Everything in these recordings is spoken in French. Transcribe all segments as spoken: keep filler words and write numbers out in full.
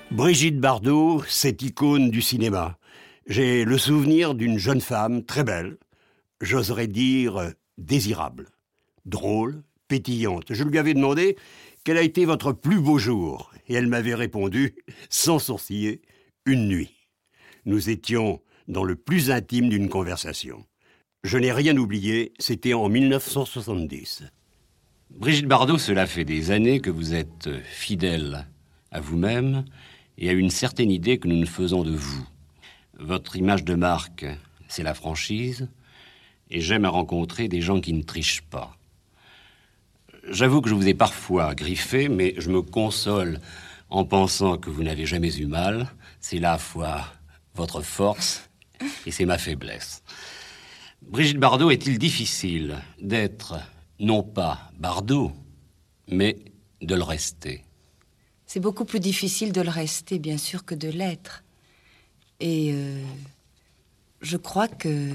Brigitte Bardot, cette icône du cinéma. J'ai le souvenir d'une jeune femme très belle, j'oserais dire désirable, drôle, pétillante. Je lui avais demandé quel a été votre plus beau jour, et elle m'avait répondu, sans sourciller, une nuit. Nous étions dans le plus intime d'une conversation. Je n'ai rien oublié, c'était en mille neuf cent soixante-dix. Brigitte Bardot, cela fait des années que vous êtes fidèle à vous-même et à une certaine idée que nous nous faisons de vous. Votre image de marque, c'est la franchise, et j'aime à rencontrer des gens qui ne trichent pas. J'avoue que je vous ai parfois griffé, mais je me console en pensant que vous n'avez jamais eu mal. C'est là à la fois votre force et c'est ma faiblesse. Brigitte Bardot, est-il difficile d'être, non pas Bardot, mais de le rester? C'est beaucoup plus difficile de le rester, bien sûr, que de l'être. Et euh, je crois que,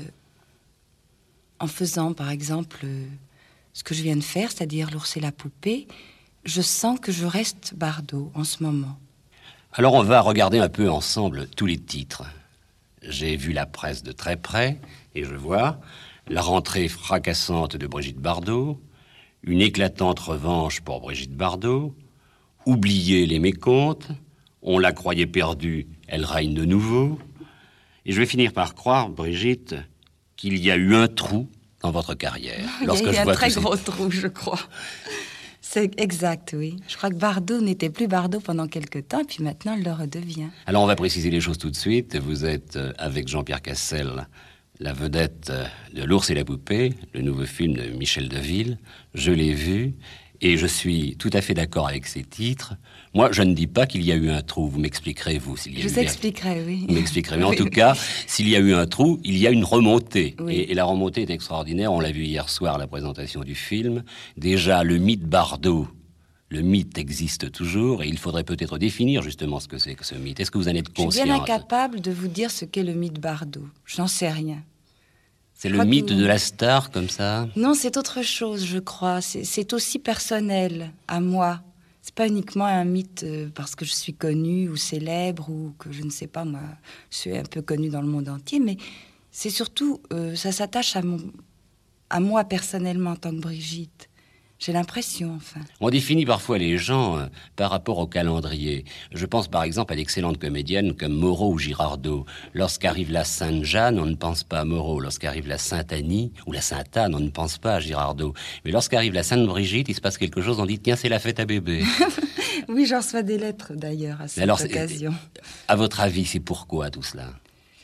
en faisant, par exemple, euh, ce que je viens de faire, c'est-à-dire l'ours et la poupée, je sens que je reste Bardot en ce moment. Alors on va regarder un peu ensemble tous les titres. J'ai vu la presse de très près, et je vois la rentrée fracassante de Brigitte Bardot, une éclatante revanche pour Brigitte Bardot, oublier les mécomptes, on la croyait perdue, elle règne de nouveau. Et je vais finir par croire, Brigitte, qu'il y a eu un trou dans votre carrière. Il y a eu un très gros trou, je crois. C'est exact, oui. Je crois que Bardot n'était plus Bardot pendant quelque temps, et puis maintenant, elle le redevient. Alors, on va préciser les choses tout de suite. Vous êtes, avec Jean-Pierre Cassel, la vedette de L'ours et la poupée, le nouveau film de Michel Deville. Je l'ai vu, et je suis tout à fait d'accord avec ces titres. Moi, je ne dis pas qu'il y a eu un trou. Vous m'expliquerez, vous, s'il y a je eu... vous expliquerai, oui. Vous m'expliquerez. Mais en tout cas, s'il y a eu un trou, il y a une remontée. Oui. Et, et la remontée est extraordinaire. On l'a vu hier soir à la présentation du film. Déjà, le mythe Bardot, le mythe existe toujours, et il faudrait peut-être définir justement ce que c'est que ce mythe. Est-ce que vous en êtes consciente? Je suis bien incapable de vous dire ce qu'est le mythe Bardot. Je n'en sais rien. C'est le mythe que... de la star, comme ça? Non, c'est autre chose, je crois. C'est, c'est aussi personnel, à moi. C'est pas uniquement un mythe euh, parce que je suis connue ou célèbre ou que je ne sais pas, moi, je suis un peu connue dans le monde entier, mais c'est surtout, euh, ça s'attache à, mon, à moi personnellement en tant que Brigitte. J'ai l'impression, enfin. On définit parfois les gens euh, par rapport au calendrier. Je pense par exemple à d'excellentes comédiennes comme Moreau ou Girardot. Lorsqu'arrive la Sainte-Jeanne, on ne pense pas à Moreau. Lorsqu'arrive la Sainte-Annie ou la Sainte-Anne, on ne pense pas à Girardot. Mais lorsqu'arrive la Sainte-Brigitte, il se passe quelque chose, on dit « Tiens, c'est la fête à bébé ». Oui, j'en reçois des lettres d'ailleurs à cette alors, occasion. À votre avis, c'est pourquoi tout cela?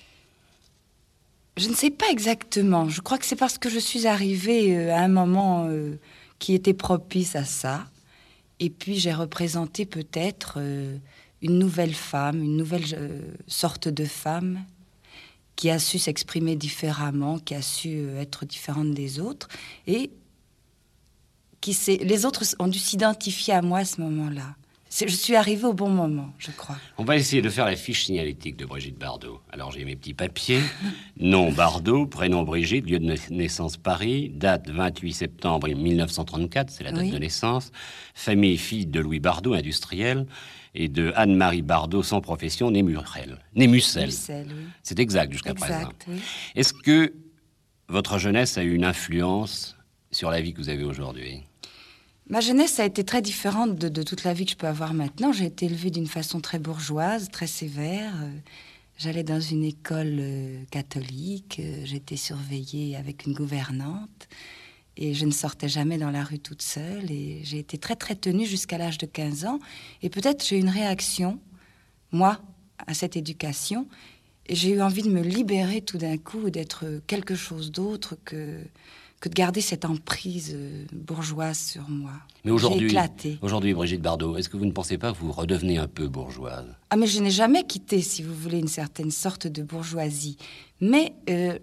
Je ne sais pas exactement. Je crois que c'est parce que je suis arrivée euh, à un moment... Euh, qui était propice à ça. Et puis j'ai représenté peut-être euh, une nouvelle femme, une nouvelle euh, sorte de femme qui a su s'exprimer différemment, qui a su euh, être différente des autres. Et qui s'est... les autres ont dû s'identifier à moi à ce moment-là. C'est... Je suis arrivée au bon moment, je crois. On va essayer de faire la fiche signalétique de Brigitte Bardot. Alors j'ai mes petits papiers. Nom Bardot, prénom Brigitte, lieu de naissance Paris, date vingt-huit septembre mille neuf cent trente-quatre, c'est la date oui. de naissance. Famille, fille de Louis Bardot, industriel, et de Anne-Marie Bardot, sans profession, née Murel. Née Mussel. Mussel, oui. C'est exact jusqu'à exact, présent. Oui. Est-ce que votre jeunesse a eu une influence sur la vie que vous avez aujourd'hui? Ma jeunesse a été très différente de, de toute la vie que je peux avoir maintenant. J'ai été élevée d'une façon très bourgeoise, très sévère. J'allais dans une école euh, catholique. J'étais surveillée avec une gouvernante. Et je ne sortais jamais dans la rue toute seule. Et j'ai été très, très tenue jusqu'à l'âge de quinze ans. Et peut-être j'ai eu une réaction, moi, à cette éducation. Et j'ai eu envie de me libérer tout d'un coup, d'être quelque chose d'autre que... que de garder cette emprise euh, bourgeoise sur moi. Mais aujourd'hui, j'ai éclaté. Aujourd'hui, Brigitte Bardot, est-ce que vous ne pensez pas que vous redevenez un peu bourgeoise? Ah, mais je n'ai jamais quitté, si vous voulez, une certaine sorte de bourgeoisie. Mais euh,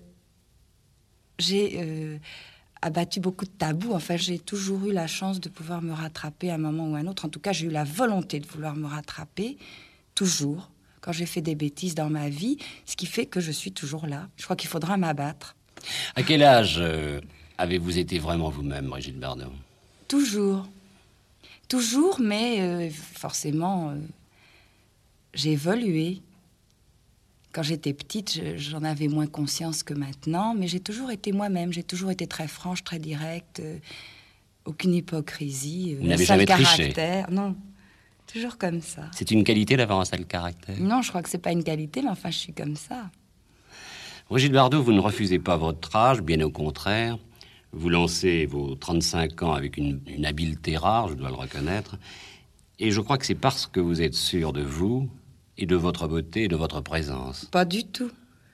j'ai euh, abattu beaucoup de tabous. Enfin, j'ai toujours eu la chance de pouvoir me rattraper à un moment ou à un autre. En tout cas, j'ai eu la volonté de vouloir me rattraper, toujours, quand j'ai fait des bêtises dans ma vie, ce qui fait que je suis toujours là. Je crois qu'il faudra m'abattre. À quel âge euh... avez-vous été vraiment vous-même, Brigitte Bardot? Toujours. Toujours, mais euh, forcément, euh, j'ai évolué. Quand j'étais petite, je, j'en avais moins conscience que maintenant, mais j'ai toujours été moi-même. J'ai toujours été très franche, très directe, euh, aucune hypocrisie. Vous n'avez jamais triché? Non, toujours comme ça. C'est une qualité d'avoir un sale caractère? Non, je crois que c'est pas une qualité, mais enfin, je suis comme ça. Brigitte Bardot, vous ne refusez pas votre âge, bien au contraire. Vous lancez vos trente-cinq ans avec une, une habileté rare, je dois le reconnaître. Et je crois que c'est parce que vous êtes sûr de vous et de votre beauté et de votre présence. Pas du tout.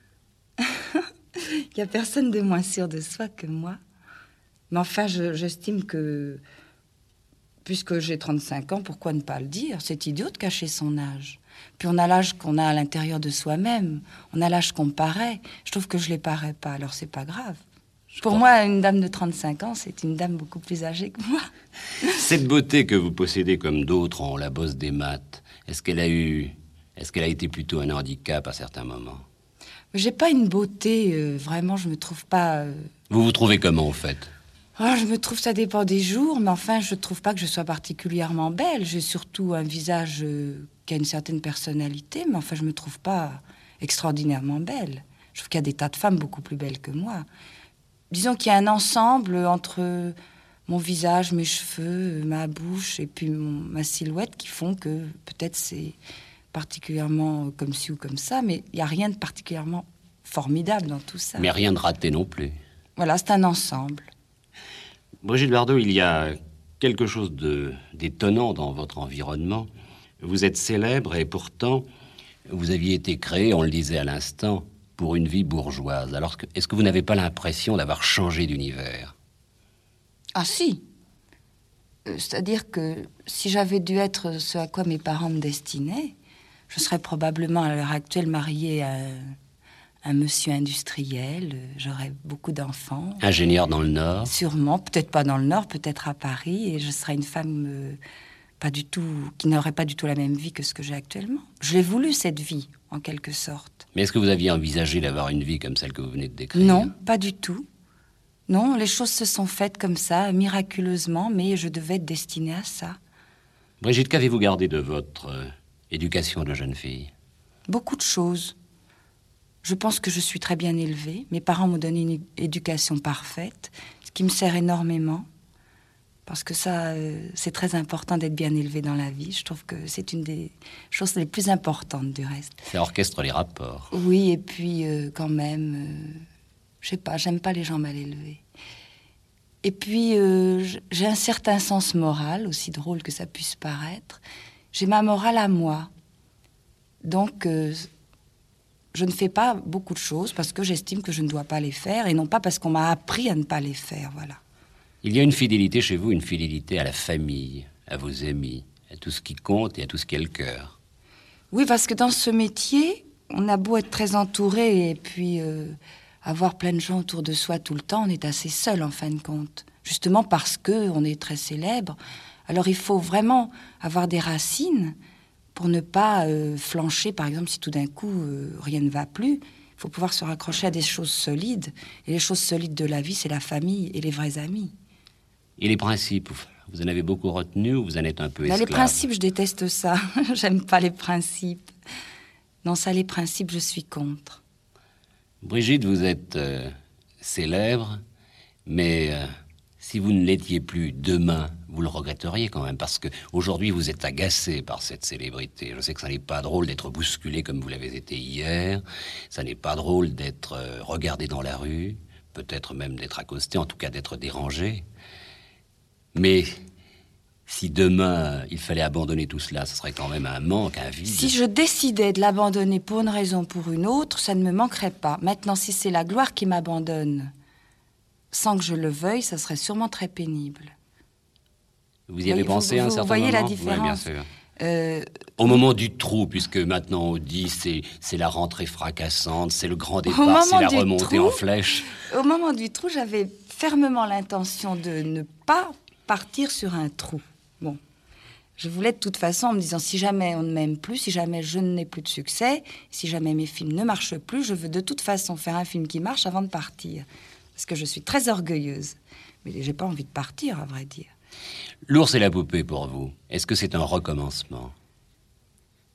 Il n'y a personne de moins sûr de soi que moi. Mais enfin, je, j'estime que, puisque j'ai trente-cinq ans, pourquoi ne pas le dire? C'est idiot de cacher son âge. Puis on a l'âge qu'on a à l'intérieur de soi-même. On a l'âge qu'on paraît. Je trouve que je ne les parais pas, alors c'est pas grave. Je Pour crois... moi, une dame de trente-cinq ans, c'est une dame beaucoup plus âgée que moi. Cette beauté que vous possédez comme d'autres ont la bosse des maths, est-ce qu'elle a eu... Est-ce qu'elle a été plutôt un handicap à certains moments? J'ai pas une beauté, euh, vraiment, je me trouve pas... Euh... Vous vous trouvez comment, en fait? Oh, je me trouve, ça dépend des jours, mais enfin, je trouve pas que je sois particulièrement belle. J'ai surtout un visage euh, qui a une certaine personnalité, mais enfin, je me trouve pas extraordinairement belle. Je trouve qu'il y a des tas de femmes beaucoup plus belles que moi. Disons qu'il y a un ensemble entre mon visage, mes cheveux, ma bouche et puis mon, ma silhouette qui font que peut-être c'est particulièrement comme ci ou comme ça, mais il n'y a rien de particulièrement formidable dans tout ça. Mais rien de raté non plus. Voilà, c'est un ensemble. Brigitte Bardot, il y a quelque chose de, d'étonnant dans votre environnement. Vous êtes célèbre et pourtant, vous aviez été créé, on le disait à l'instant, pour une vie bourgeoise. Alors, est-ce que vous n'avez pas l'impression d'avoir changé d'univers? Ah si. Euh, c'est-à-dire que si j'avais dû être ce à quoi mes parents me destinaient, je serais probablement à l'heure actuelle mariée à un monsieur industriel, j'aurais beaucoup d'enfants. Ingénieur dans le Nord? Sûrement, peut-être pas dans le Nord, peut-être à Paris, et je serais une femme euh, pas du tout, qui n'aurait pas du tout la même vie que ce que j'ai actuellement. Je l'ai voulu, cette vie, en quelque sorte. Mais est-ce que vous aviez envisagé d'avoir une vie comme celle que vous venez de décrire? Non, pas du tout. Non, les choses se sont faites comme ça, miraculeusement, mais je devais être destinée à ça. Brigitte, qu'avez-vous gardé de votre euh, éducation de jeune fille? Beaucoup de choses. Je pense que je suis très bien élevée. Mes parents m'ont donné une éducation parfaite, ce qui me sert énormément. Parce que ça, euh, c'est très important d'être bien élevé dans la vie. Je trouve que c'est une des choses les plus importantes, du reste. Ça orchestre les rapports. Oui, et puis euh, quand même, euh, je sais pas, j'aime pas les gens mal élevés. Et puis, euh, j'ai un certain sens moral, aussi drôle que ça puisse paraître. J'ai ma morale à moi. Donc, euh, je ne fais pas beaucoup de choses parce que j'estime que je ne dois pas les faire, et non pas parce qu'on m'a appris à ne pas les faire, voilà. Il y a une fidélité chez vous, une fidélité à la famille, à vos amis, à tout ce qui compte et à tout ce qui est le cœur. Oui, parce que dans ce métier, on a beau être très entouré et puis euh, avoir plein de gens autour de soi tout le temps, on est assez seul en fin de compte. Justement parce qu'on est très célèbre. Alors il faut vraiment avoir des racines pour ne pas euh, flancher, par exemple, si tout d'un coup euh, rien ne va plus. Il faut pouvoir se raccrocher à des choses solides. Et les choses solides de la vie, c'est la famille et les vrais amis. Et les principes, vous en avez beaucoup retenu ou vous en êtes un peu esclave? Les principes, je déteste ça. J'aime pas les principes. Non, ça, les principes, je suis contre. Brigitte, vous êtes euh, célèbre, mais euh, si vous ne l'étiez plus demain, vous le regretteriez quand même, parce qu'aujourd'hui, vous êtes agacé par cette célébrité. Je sais que ça n'est pas drôle d'être bousculé comme vous l'avez été hier. Ça n'est pas drôle d'être euh, regardé dans la rue, peut-être même d'être accosté, en tout cas d'être dérangé. Mais si demain, il fallait abandonner tout cela, ce serait quand même un manque, un vide. Si je décidais de l'abandonner pour une raison ou pour une autre, ça ne me manquerait pas. Maintenant, si c'est la gloire qui m'abandonne, sans que je le veuille, ça serait sûrement très pénible. Vous y avez vous, pensé vous, à un vous certain voyez moment? La différence. Oui, bien sûr. Euh, Au moment du trou, puisque maintenant on dit c'est c'est la rentrée fracassante, c'est le grand départ, c'est la remontée trou, en flèche. Au moment du trou, j'avais fermement l'intention de ne pas partir sur un trou. Bon, je voulais de toute façon, en me disant, si jamais on ne m'aime plus, si jamais je n'ai plus de succès, si jamais mes films ne marchent plus, je veux de toute façon faire un film qui marche avant de partir. Parce que je suis très orgueilleuse. Mais j'ai pas envie de partir, à vrai dire. L'ours et la poupée, pour vous, est-ce que c'est un recommencement?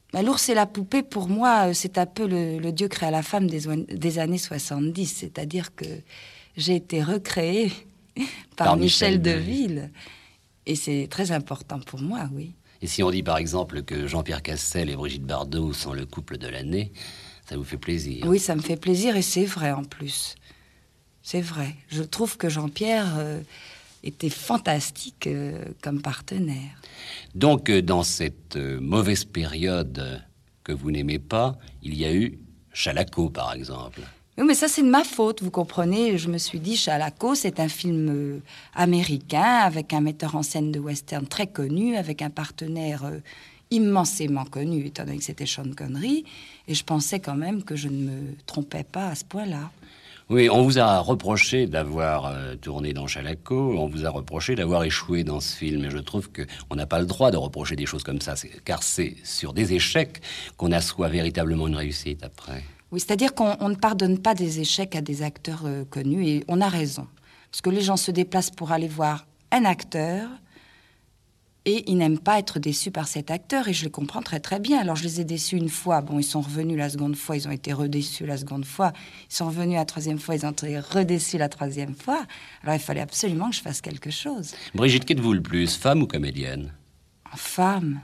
Bah, L'ours et la poupée, pour moi, c'est un peu le, le Dieu créa la femme des, des années soixante-dix. C'est-à-dire que j'ai été recréée par, par Michel, Michel Deville. Et c'est très important pour moi, oui. Et si on dit par exemple que Jean-Pierre Cassel et Brigitte Bardot sont le couple de l'année, ça vous fait plaisir? Oui, ça me fait plaisir et c'est vrai en plus. C'est vrai. Je trouve que Jean-Pierre euh, était fantastique euh, comme partenaire. Donc, euh, dans cette euh, mauvaise période que vous n'aimez pas, il y a eu Chalaco, par exemple. Oui, mais ça, c'est de ma faute, vous comprenez. Je me suis dit, Chalaco, c'est un film euh, américain avec un metteur en scène de western très connu, avec un partenaire euh, immensément connu, étant donné que c'était Sean Connery. Et je pensais quand même que je ne me trompais pas à ce point-là. Oui, on vous a reproché d'avoir euh, tourné dans Chalaco, on vous a reproché d'avoir échoué dans ce film. Et je trouve qu'on n'a pas le droit de reprocher des choses comme ça, car c'est sur des échecs qu'on assoit véritablement une réussite après. Oui, c'est-à-dire qu'on on ne pardonne pas des échecs à des acteurs euh, connus, et on a raison. Parce que les gens se déplacent pour aller voir un acteur, et ils n'aiment pas être déçus par cet acteur, et je les comprends très très bien. Alors je les ai déçus une fois, bon, ils sont revenus la seconde fois, ils ont été redéçus la seconde fois, ils sont revenus la troisième fois, ils ont été redéçus la troisième fois. Alors il fallait absolument que je fasse quelque chose. Brigitte, qu'êtes-vous le plus, femme ou comédienne? Femme.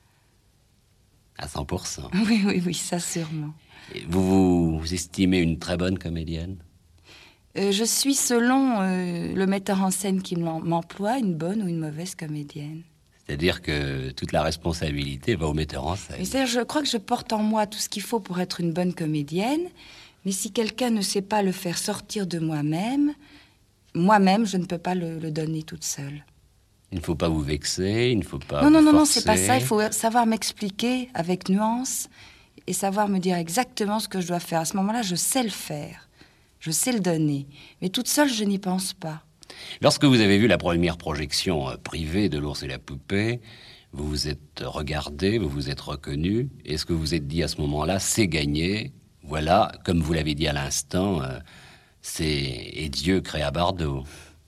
À cent pour cent. Oui, oui, oui, ça sûrement. Vous vous estimez une très bonne comédienne? euh, Je suis, selon euh, le metteur en scène qui m'emploie, une bonne ou une mauvaise comédienne. C'est-à-dire que toute la responsabilité va au metteur en scène. C'est-à-dire, je crois que je porte en moi tout ce qu'il faut pour être une bonne comédienne, mais si quelqu'un ne sait pas le faire sortir de moi-même, moi-même, je ne peux pas le, le donner toute seule. Il ne faut pas vous vexer, il ne faut pas Non, vous non, non, forcer. non, c'est pas ça. Il faut savoir m'expliquer avec nuance et savoir me dire exactement ce que je dois faire. À ce moment-là, je sais le faire. Je sais le donner. Mais toute seule, je n'y pense pas. Lorsque vous avez vu la première projection euh, privée de L'ours et la poupée, vous vous êtes regardé, vous vous êtes reconnu. Est-ce que vous vous êtes dit à ce moment-là, c'est gagné, voilà, comme vous l'avez dit à l'instant, euh, c'est et Dieu créa Bardot.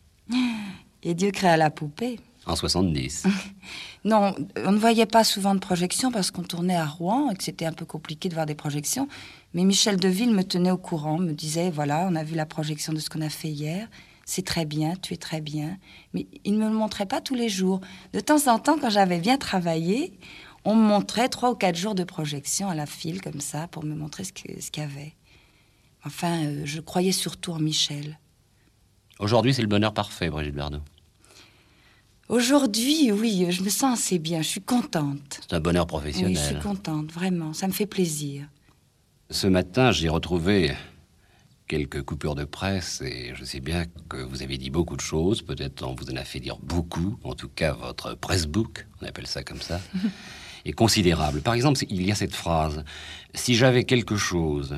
Et Dieu créa la poupée. En soixante-dix. Non, on ne voyait pas souvent de projections parce qu'on tournait à Rouen et que c'était un peu compliqué de voir des projections. Mais Michel Deville me tenait au courant, me disait, voilà, on a vu la projection de ce qu'on a fait hier. C'est très bien, tu es très bien. Mais il ne me le montrait pas tous les jours. De temps en temps, quand j'avais bien travaillé, on me montrait trois ou quatre jours de projection à la file, comme ça, pour me montrer ce que, ce qu'il y avait. Enfin, euh, je croyais surtout en Michel. Aujourd'hui, c'est le bonheur parfait, Brigitte Bardot. Aujourd'hui, oui, je me sens assez bien, je suis contente. C'est un bonheur professionnel. Oui, je suis contente, vraiment, ça me fait plaisir. Ce matin, j'ai retrouvé quelques coupures de presse et je sais bien que vous avez dit beaucoup de choses. Peut-être on vous en a fait dire beaucoup. En tout cas, votre pressbook, on appelle ça comme ça, est considérable. Par exemple, il y a cette phrase « Si j'avais quelque chose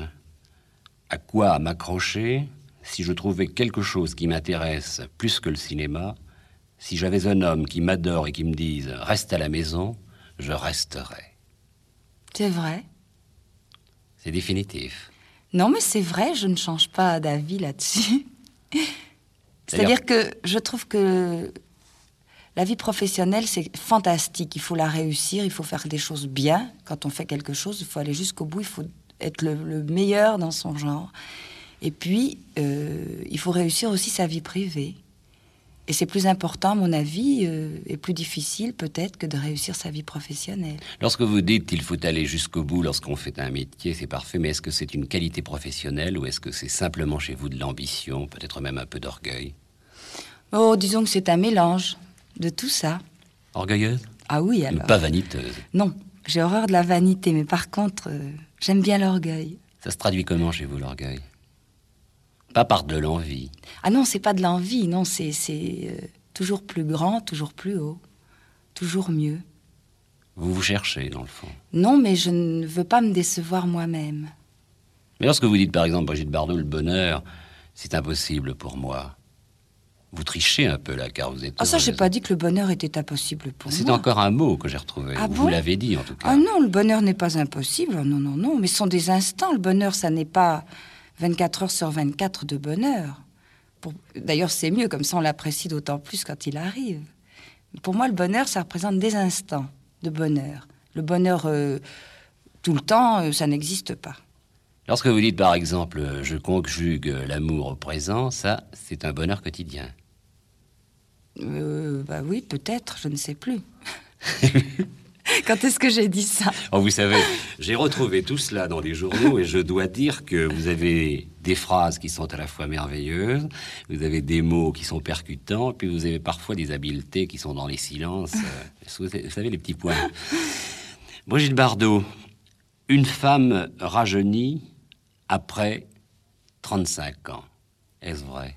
à quoi m'accrocher, si je trouvais quelque chose qui m'intéresse plus que le cinéma, si j'avais un homme qui m'adore et qui me dise « Reste à la maison », je resterais. » C'est vrai. C'est définitif. Non, mais c'est vrai, je ne change pas d'avis là-dessus. C'est-à-dire que je trouve que la vie professionnelle, c'est fantastique. Il faut la réussir, il faut faire des choses bien. Quand on fait quelque chose, il faut aller jusqu'au bout, il faut être le, le meilleur dans son genre. Et puis, euh, il faut réussir aussi sa vie privée. Et c'est plus important, à mon avis, euh, et plus difficile peut-être que de réussir sa vie professionnelle. Lorsque vous dites qu'il faut aller jusqu'au bout lorsqu'on fait un métier, c'est parfait, mais est-ce que c'est une qualité professionnelle ou est-ce que c'est simplement chez vous de l'ambition, peut-être même un peu d'orgueil? Oh, disons que c'est un mélange de tout ça. Orgueilleuse? Ah oui, alors. Mais pas vaniteuse? Non, j'ai horreur de la vanité, mais par contre, euh, j'aime bien l'orgueil. Ça se traduit comment chez vous, l'orgueil? Pas par de l'envie. Ah non, c'est pas de l'envie, non, c'est, c'est euh, toujours plus grand, toujours plus haut, toujours mieux. Vous vous cherchez, dans le fond. Non, mais je ne veux pas me décevoir moi-même. Mais lorsque vous dites, par exemple, Brigitte Bardot, le bonheur, c'est impossible pour moi. Vous trichez un peu, là, car vous êtes... Ah ça, j'ai pas dit que le bonheur était impossible pour c'est moi. C'est encore un mot que j'ai retrouvé. Ah vous bon l'avez dit, en tout cas. Ah non, le bonheur n'est pas impossible. Non, non, non. Mais ce sont des instants. Le bonheur, ça n'est pas vingt-quatre heures sur vingt-quatre de bonheur. Pour... D'ailleurs, c'est mieux, comme ça on l'apprécie d'autant plus quand il arrive. Pour moi, le bonheur, ça représente des instants de bonheur. Le bonheur euh, Tout le temps, euh, ça n'existe pas. Lorsque vous dites, par exemple, euh, je conjugue l'amour au présent, ça, c'est un bonheur quotidien. Euh, bah oui, peut-être, je ne sais plus. Quand est-ce que j'ai dit ça? Oh, vous savez, j'ai retrouvé tout cela dans des journaux et je dois dire que vous avez des phrases qui sont à la fois merveilleuses, vous avez des mots qui sont percutants, puis vous avez parfois des habiletés qui sont dans les silences. Euh, vous savez, les petits points. Brigitte Bardot, une femme rajeunie après trente-cinq ans. Est-ce vrai?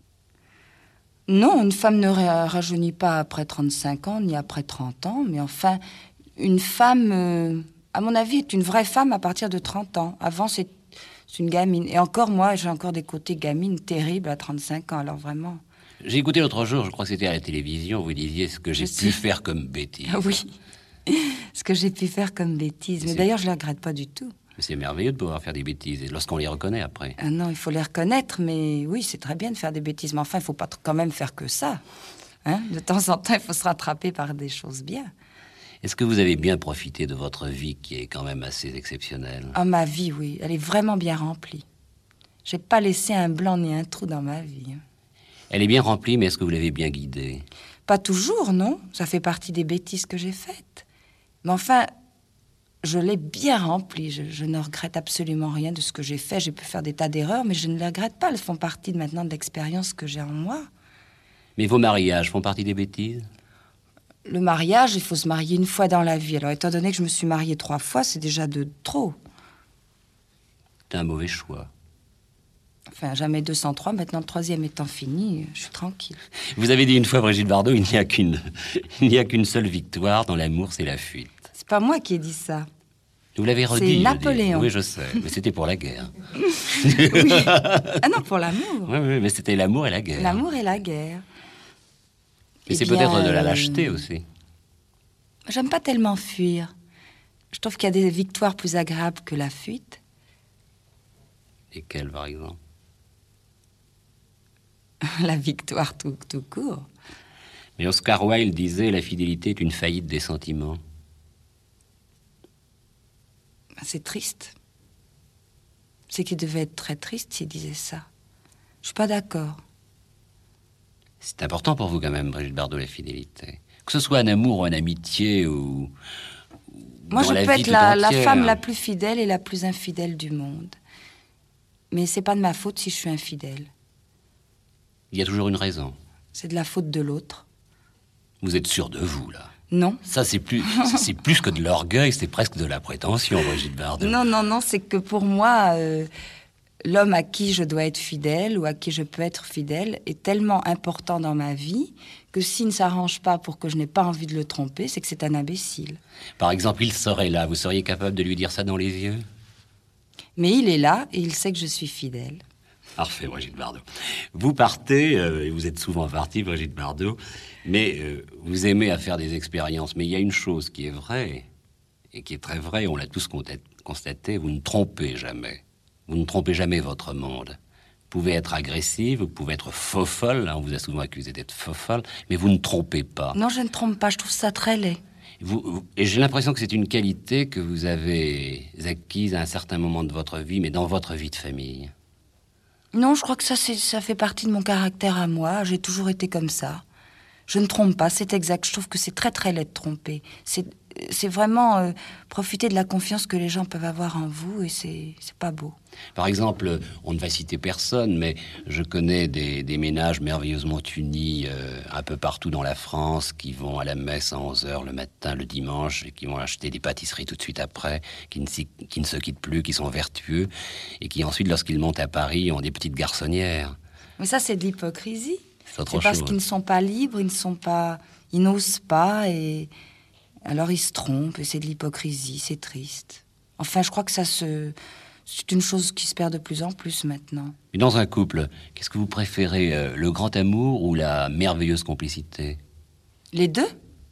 Non, une femme ne ra- rajeunit pas après trente-cinq ans, ni après trente ans, mais enfin, une femme, euh, à mon avis, est une vraie femme à partir de trente ans. Avant, c'est c'est une gamine. Et encore, moi, j'ai encore des côtés gamines terribles à trente-cinq ans, alors vraiment. J'ai écouté l'autre jour, je crois que c'était à la télévision, vous disiez ce que j'ai Je pu sais. faire comme bêtise. Ah oui, ce que j'ai pu faire comme bêtise. Mais C'est- d'ailleurs, je ne le regrette pas du tout. Mais c'est merveilleux de pouvoir faire des bêtises, et lorsqu'on les reconnaît après. Ah non, il faut les reconnaître, mais oui, c'est très bien de faire des bêtises. Mais enfin, il ne faut pas t- quand même faire que ça. Hein, de temps en temps, il faut se rattraper par des choses bien. Est-ce que vous avez bien profité de votre vie qui est quand même assez exceptionnelle? Ah, ma vie, oui, elle est vraiment bien remplie. J'ai pas laissé un blanc ni un trou dans ma vie. hein. Elle est bien remplie, mais est-ce que vous l'avez bien guidée? Pas toujours, non. Ça fait partie des bêtises que j'ai faites. Mais enfin, je l'ai bien remplie. Je, je ne regrette absolument rien de ce que j'ai fait. J'ai pu faire des tas d'erreurs, mais je ne les regrette pas. Elles font partie de, maintenant de l'expérience que j'ai en moi. Mais vos mariages font partie des bêtises? Le mariage, il faut se marier une fois dans la vie. Alors, étant donné que je me suis mariée trois fois, c'est déjà de trop. C'est un mauvais choix. Enfin, jamais deux cent trois. Maintenant, le troisième étant fini, je suis tranquille. Vous avez dit une fois, Brigitte Bardot, il n'y a qu'une, il n'y a qu'une seule victoire dans l'amour, c'est la fuite. C'est pas moi qui ai dit ça. Vous l'avez redit. C'est je dis. Napoléon. Oui, je sais, mais c'était pour la guerre. Oui. Ah non, pour l'amour. Oui, oui, mais c'était l'amour et la guerre. L'amour et la guerre. Mais Eh c'est bien, peut-être de la euh, lâcheté aussi. J'aime pas tellement fuir. Je trouve qu'il y a des victoires plus agréables que la fuite. Lesquelles, par exemple? La victoire tout, tout court. Mais Oscar Wilde disait la fidélité est une faillite des sentiments. C'est triste. C'est qu'il devait être très triste s'il disait ça. Je suis pas d'accord. C'est important pour vous quand même, Brigitte Bardot, la fidélité. Que ce soit un amour ou une amitié ou... ou Moi, dans je la peux vie être tout la, la entière. femme la plus fidèle et la plus infidèle du monde. Mais c'est pas de ma faute si je suis infidèle. Il y a toujours une raison. C'est de la faute de l'autre. Vous êtes sûr de vous, là? Non. Ça, c'est plus, c'est- c'est plus que de l'orgueil, c'est presque de la prétention, Brigitte Bardot. Non, non, non, c'est que pour moi, euh, l'homme à qui je dois être fidèle ou à qui je peux être fidèle est tellement important dans ma vie que s'il ne s'arrange pas pour que je n'ai pas envie de le tromper, c'est que c'est un imbécile. Par exemple, il serait là, vous seriez capable de lui dire ça dans les yeux? Mais il est là et il sait que je suis fidèle. Parfait, Brigitte Bardot. Vous partez, euh, et vous êtes souvent partie, Brigitte Bardot, mais euh, vous aimez à faire des expériences. Mais il y a une chose qui est vraie, et qui est très vraie, on l'a tous contat- constaté, vous ne trompez jamais. Vous ne trompez jamais votre monde. Vous pouvez être agressive, vous pouvez être faux-folle, hein, on vous a souvent accusé d'être faux-folle, mais vous ne trompez pas. Non, je ne trompe pas, je trouve ça très laid. Vous- vous- et j'ai l'impression que c'est une qualité que vous avez acquise à un certain moment de votre vie, mais dans votre vie de famille. Non, je crois que ça, c'est- ça fait partie de mon caractère à moi. J'ai toujours été comme ça. Je ne trompe pas, c'est exact. Je trouve que c'est très très laid de tromper. C'est c'est vraiment euh, profiter de la confiance que les gens peuvent avoir en vous et c'est c'est pas beau. Par exemple, on ne va citer personne, mais je connais des, des ménages merveilleusement unis euh, un peu partout dans la France qui vont à la messe à onze heures le matin, le dimanche, et qui vont acheter des pâtisseries tout de suite après, qui ne, s'y- qui ne se quittent plus, qui sont vertueux, et qui ensuite, lorsqu'ils montent à Paris, ont des petites garçonnières. Mais ça, c'est de l'hypocrisie. C'est autre C'est parce chose. qu'ils ne sont pas libres, ils ne sont pas, ils n'osent pas et alors ils se trompent et c'est de l'hypocrisie, c'est triste. Enfin, je crois que ça se, c'est une chose qui se perd de plus en plus maintenant. Mais dans un couple, qu'est-ce que vous préférez, euh, le grand amour ou la merveilleuse complicité? Les deux?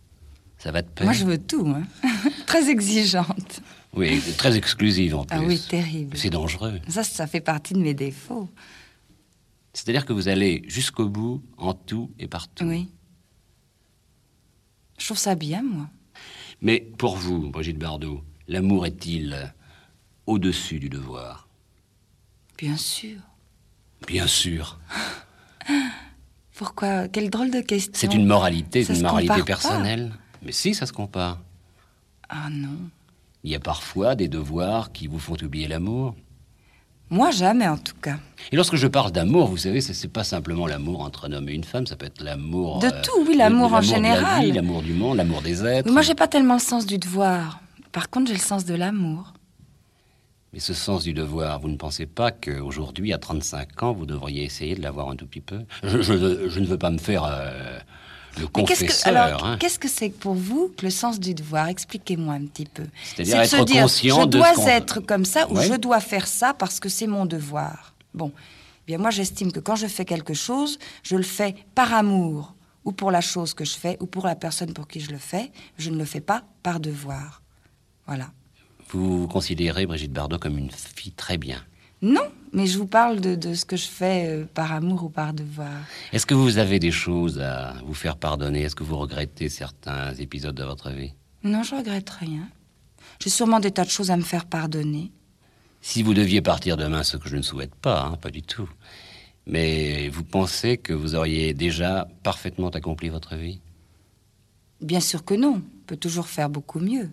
Ça va de pair? Moi, je veux tout, hein. Très exigeante. Oui, très exclusive en plus. Ah oui, terrible. C'est dangereux. Ça, ça fait partie de mes défauts. C'est-à-dire que vous allez jusqu'au bout, en tout et partout. Oui. Je trouve ça bien, moi. Mais pour vous, Brigitte Bardot, L'amour est-il au-dessus du devoir? Bien sûr. Bien sûr. Pourquoi? Quelle drôle de question. C'est une moralité, Ça une se moralité compare personnelle. Mais si, ça se compare. Ah non. Il y a parfois des devoirs qui vous font oublier l'amour. Moi, jamais, en tout cas. Et lorsque je parle d'amour, vous savez, c'est, c'est pas simplement l'amour entre un homme et une femme, ça peut être l'amour... De euh, tout, oui, l'amour de- en l'amour de général. la vie, l'amour du monde, l'amour des êtres. Mais moi, j'ai pas tellement le sens du devoir. Par contre, j'ai le sens de l'amour. Mais ce sens du devoir, vous ne pensez pas qu'aujourd'hui, à trente-cinq ans, vous devriez essayer de l'avoir un tout petit peu? je, je- je ne veux pas me faire euh, le Mais qu'est-ce que, confesseur. alors, hein. qu'est-ce que c'est pour vous que le sens du devoir? Expliquez-moi un petit peu. C'est-à-dire C'est de être se dire, conscient je de dois ce qu'on- être comme ça ou Ouais. je dois faire ça parce que c'est mon devoir. Bon, eh bien moi j'estime que quand je fais quelque chose, je le fais par amour, ou pour la chose que je fais, ou pour la personne pour qui je le fais. Je ne le fais pas par devoir. Voilà. Vous vous considérez Brigitte Bardot comme une fille très bien. Non, mais je vous parle de, de ce que je fais euh, par amour ou par devoir. Est-ce que vous avez des choses à vous faire pardonner? Est-ce que vous regrettez certains épisodes de votre vie? Non, je regrette rien. J'ai sûrement des tas de choses à me faire pardonner. Si vous deviez partir demain, ce que je ne souhaite pas, hein, pas du tout, mais vous pensez que vous auriez déjà parfaitement accompli votre vie? Bien sûr que non, on peut toujours faire beaucoup mieux.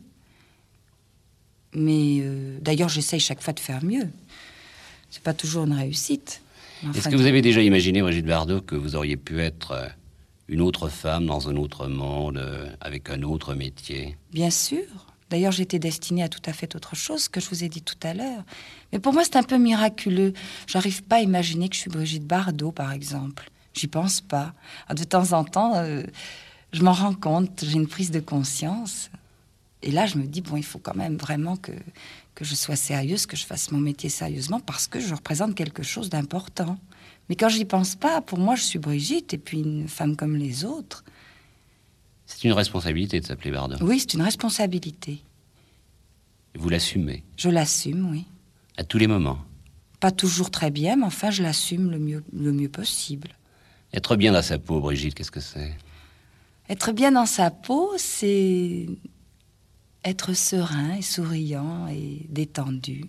Mais euh, d'ailleurs, j'essaye chaque fois de faire mieux. C'est pas toujours une réussite. Enfin, Est-ce que vous avez déjà imaginé, Brigitte Bardot, que vous auriez pu être euh, une autre femme dans un autre monde, euh, avec un autre métier? Bien sûr. D'ailleurs, j'étais destinée à tout à fait autre chose que je vous ai dit tout à l'heure. Mais pour moi, c'est un peu miraculeux. J'arrive pas à imaginer que je suis Brigitte Bardot, par exemple. J'y pense pas. De temps en temps, euh, je m'en rends compte, j'ai une prise de conscience. Et là, je me dis, bon, il faut quand même vraiment que, que je sois sérieuse, que je fasse mon métier sérieusement, parce que je représente quelque chose d'important. Mais quand j'y pense pas, pour moi, je suis Brigitte, et puis une femme comme les autres. C'est une responsabilité de s'appeler Bardot. Oui, c'est une responsabilité. Vous l'assumez, Je l'assume, oui. à tous les moments. Pas toujours très bien, mais enfin, je l'assume le mieux, le mieux possible. Être bien dans sa peau, Brigitte, qu'est-ce que c'est? Être bien dans sa peau, c'est être serein et souriant et détendu.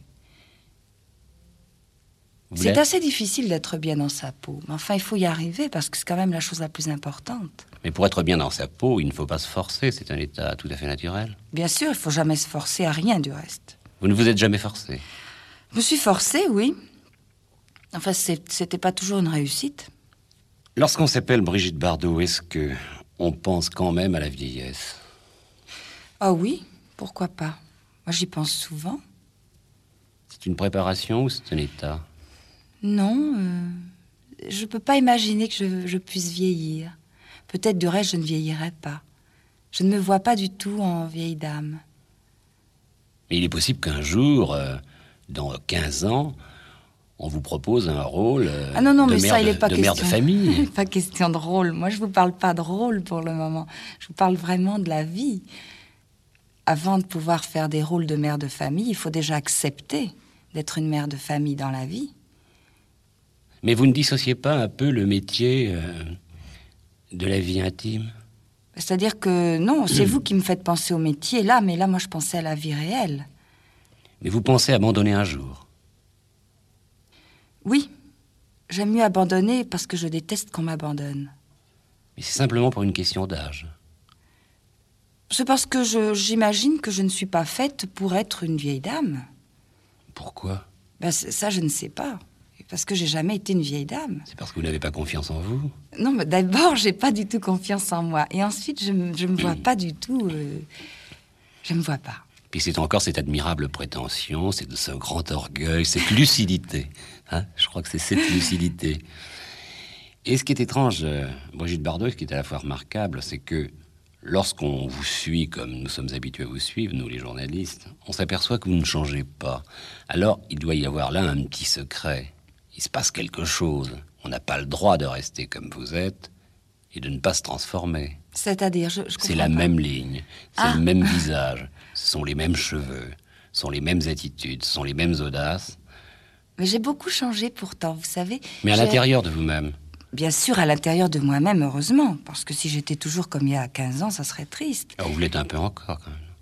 Vous C'est l'êtes assez difficile d'être bien dans sa peau. Mais enfin, il faut y arriver parce que c'est quand même la chose la plus importante. Mais pour être bien dans sa peau, il ne faut pas se forcer, c'est un état tout à fait naturel. Bien sûr, il faut jamais se forcer à rien du reste. Vous ne vous êtes jamais forcé. Je me suis forcée, oui. Enfin, c'est- c'était pas toujours une réussite. Lorsqu'on s'appelle Brigitte Bardot, est-ce que on pense quand même à la vieillesse? Ah oui, pourquoi pas? Moi, j'y pense souvent. C'est une préparation ou c'est un état? Non, euh, je peux pas imaginer que je, je puisse vieillir. Peut-être du reste, je ne vieillirai pas. Je ne me vois pas du tout en vieille dame. Mais il est possible qu'un jour, euh, dans quinze ans, on vous propose un rôle euh, Ah non, non, de, mais mère, ça, il de, n'est pas de question. mère de famille. Pas question de rôle. Moi, je vous parle pas de rôle pour le moment. Je vous parle vraiment de la vie. Avant de pouvoir faire des rôles de mère de famille, il faut déjà accepter d'être une mère de famille dans la vie. Mais vous ne dissociez pas un peu le métier euh, de la vie intime? C'est-à-dire que non, c'est vous qui me faites penser au métier là, mais là, moi, je pensais à la vie réelle. Mais vous pensez abandonner un jour? Oui, j'aime mieux abandonner parce que je déteste qu'on m'abandonne. Mais c'est simplement pour une question d'âge. C'est parce que je- j'imagine que je ne suis pas faite pour être une vieille dame. Pourquoi? Ben, c- ça, je ne sais pas. Parce que j'ai jamais été une vieille dame. C'est parce que vous n'avez pas confiance en vous? Non, mais d'abord, j'ai pas du tout confiance en moi. Et ensuite, je, me- je me vois pas du tout... euh, je me vois pas. Puis c'est encore cette admirable prétention, c'est de ce grand orgueil, cette lucidité. Hein, je crois que c'est cette lucidité. Et ce qui est étrange, euh, Brigitte Bardot, ce qui est à la fois remarquable, c'est que lorsqu'on vous suit comme nous sommes habitués à vous suivre, nous les journalistes, on s'aperçoit que vous ne changez pas. Alors, il doit y avoir là un petit secret. Il se passe quelque chose. On n'a pas le droit de rester comme vous êtes et de ne pas se transformer. C'est-à-dire, je, je C'est comprends la pas. même ligne, c'est Ah. le même visage, ce sont les mêmes cheveux, ce sont les mêmes attitudes, ce sont les mêmes audaces. Mais j'ai beaucoup changé pourtant, vous savez. Mais à J'ai- l'intérieur de vous-même. Bien sûr, à l'intérieur de moi-même, heureusement. Parce que si j'étais toujours comme il y a quinze ans, ça serait triste. Alors vous l'êtes un peu encore, quand même.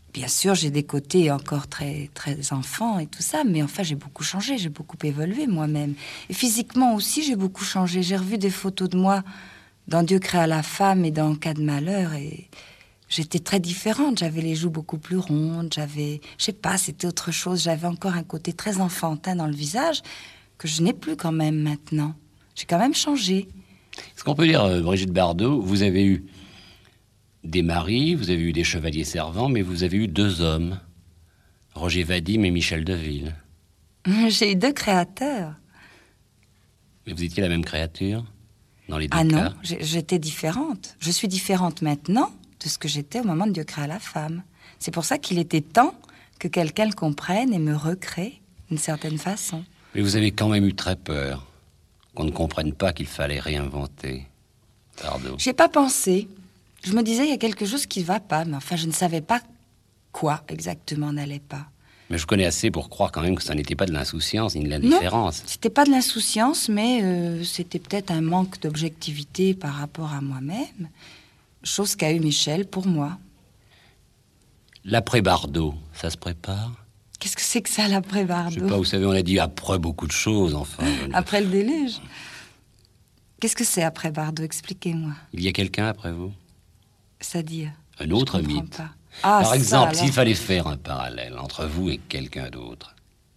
Bien sûr, j'ai des côtés encore très, très enfants et tout ça, mais enfin, j'ai beaucoup changé, j'ai beaucoup évolué moi-même. Et physiquement aussi, j'ai beaucoup changé. J'ai revu des photos de moi dans Dieu créa la femme et dans Cas de malheur, et j'étais très différente. J'avais les joues beaucoup plus rondes, j'avais, je sais pas, c'était autre chose. J'avais encore un côté très enfantin dans le visage que je n'ai plus quand même maintenant. J'ai quand même changé. Ce qu'on peut dire, euh, Brigitte Bardot, vous avez eu des maris, vous avez eu des chevaliers servants, mais vous avez eu deux hommes, Roger Vadim et Michel Deville. J'ai eu deux créateurs. Mais vous étiez la même créature dans les deux Ah non, cas? j'ai- j'étais différente. Je suis différente maintenant de ce que j'étais au moment de Dieu créa la femme. C'est pour ça qu'il était temps que quelqu'un le comprenne et me recrée d'une certaine façon. Mais vous avez quand même eu très peur qu'on ne comprenne pas qu'il fallait réinventer. Bardot. J'y ai pas pensé. Je me disais, il y a quelque chose qui ne va pas, mais enfin, je ne savais pas quoi exactement n'allait pas. Mais je connais assez pour croire quand même que ça n'était pas de l'insouciance ni de l'indifférence. C'était pas de l'insouciance, mais euh, c'était peut-être un manque d'objectivité par rapport à moi-même. Chose qu'a eu Michel pour moi. L'après-Bardot, ça se prépare? Qu'est-ce que c'est que ça, Je sais l'après-Bardot? pas, vous savez, on a dit après beaucoup de choses, enfin. je- Après le déluge? Qu'est-ce que c'est après Bardot? Expliquez-moi. Il y a quelqu'un après vous? C'est-à-dire? Un autre Je comprends mythe. pas. Ah, Par ça, exemple, alors. s'il fallait faire un parallèle entre vous et quelqu'un d'autre,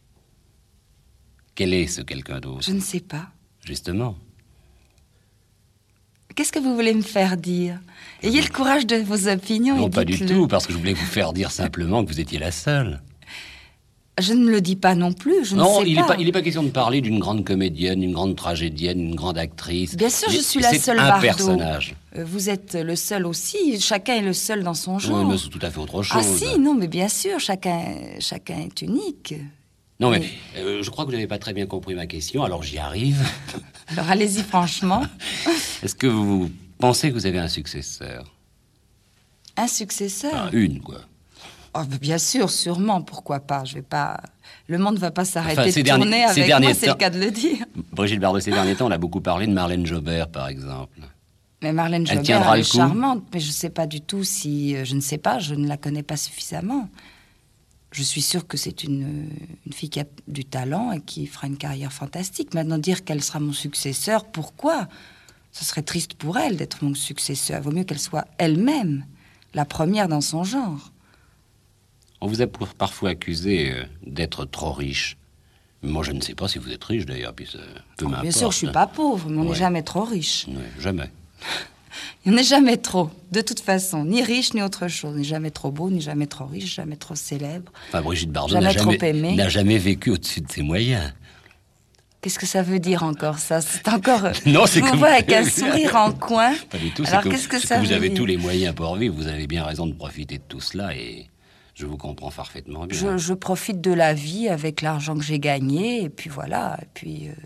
quel est ce quelqu'un d'autre? Je ne sais pas. Justement. Qu'est-ce que vous voulez me faire dire? Ayez le courage de vos opinions Non, et pas du dites-le. tout, parce que je voulais vous faire dire simplement que vous étiez la seule. Je ne me le dis pas non plus, je Non, ne sais il pas. n'est pas, il est pas question de parler d'une grande comédienne, d'une grande tragédienne, d'une grande actrice. Bien sûr, je Mais suis la c'est seule un Bardot. personnage. Euh, Vous êtes le seul aussi, chacun est le seul dans son genre. Oui, mais c'est tout à fait autre chose. Ah si, non, mais bien sûr, chacun, chacun est unique. Non, mais Mais- euh, je crois que vous n'avez pas très bien compris ma question, alors j'y arrive. Alors allez-y franchement. Est-ce que vous pensez que vous avez un successeur? Un successeur? Enfin, une, quoi. Oh, bah, bien sûr, sûrement, pourquoi pas. Je vais pas. Le monde ne va pas s'arrêter Enfin, de ces tourner derniers- ces avec derniers moi, c'est le temps- cas de le dire. Brigitte Bardot, ces derniers temps, on a beaucoup parlé de Marlène Jobert, par exemple. Mais Marlène Elle Jobert, tiendra elle le est coup charmante, mais je ne sais pas du tout si... euh, Je ne sais pas, je ne la connais pas suffisamment. Je suis sûre que c'est une, une fille qui a du talent et qui fera une carrière fantastique. Maintenant, dire qu'elle sera mon successeur, pourquoi? Ce serait triste pour elle d'être mon successeur. Il vaut mieux qu'elle soit elle-même la première dans son genre. On vous a pour- parfois accusé euh, d'être trop riche. Moi, je ne sais pas si vous êtes riche, d'ailleurs, puis ça, peu Oh, m'importe. bien sûr, je suis pas pauvre, mais on n'est Ouais. jamais trop riche. Ouais, jamais. On n'est jamais trop, de toute façon. Ni riche, ni autre chose. Ni jamais trop beau, ni jamais trop riche, jamais trop célèbre. Enfin, Brigitte Bardot Jamais n'a jamais, trop aimé. n'a jamais vécu au-dessus de ses moyens. Qu'est-ce que ça veut dire encore, ça? C'est encore... Non, c'est je que vous vois vous- avec un sourire en coin. Pas du tout. Alors, c'est que, qu'est-ce que c'est ça que vous veut avez dire? tous les moyens pour vivre. Vous avez bien raison de profiter de tout cela et je vous comprends parfaitement bien. Je, je profite de la vie avec l'argent que j'ai gagné, et puis voilà. Et puis, euh,